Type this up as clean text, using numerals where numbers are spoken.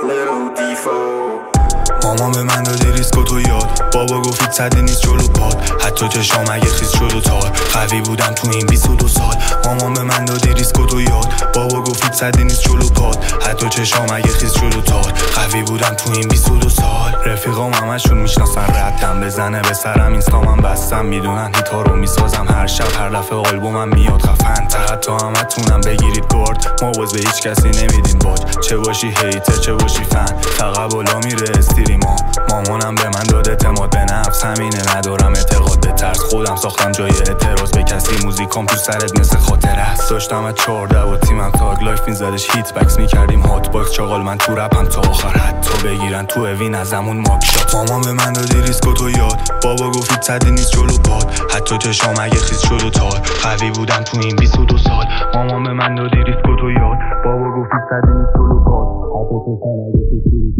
little default. مامان به من داده ریسک و تو یاد، بابا گفتید صدی نیست جلو پاد، حتی چشام اگه خیز شد و تار، قوی بودم تو این 22 سال. مامان به من داده ریسک و تو یاد، بابا گفتید صدی نیست جلو پاد، حتی چشام اگه خیز شد و تار، قوی بودم تو این 22 سال. رفیقام همشون میشناسن ردم بزنه به سرم، اینستامم بستم، میدونن هیتا رو میسازم هر شب، هر دفعه آلبومم میاد خفن تر، حتی همتونم بگیرید گارد، ما باز به هیچ کسی نمیدیم باج، چه باشی هیتر چه باشی فن، فقط بالا میره استریما. مامانم به من داد اعتماد به نفس، همینه ندارم اعتقاد به ترس، خودم ساختم جای اعتراض به کسی، موزیکام تو سرت مثل خاطر است. داشتم از 14 و تیمم تاگ لایف میزدش هیت بکس، میکردیم هات باکس چاقال، من تو رپم تا آخر حتی بگیرن تو اوین ازمون ماک شات. مامان به من دادی ریسک و تو یاد، بابا گفتید صدی نیست جلو پاد، حتی چشام اگه خیز شد و تار، قوی بودم تو این 22 سال. مامان به من دادی ریسک و تو یاد، بابا گفتید صدی نیست جلو پاد، حتی چشام اگه خیز شد و تار.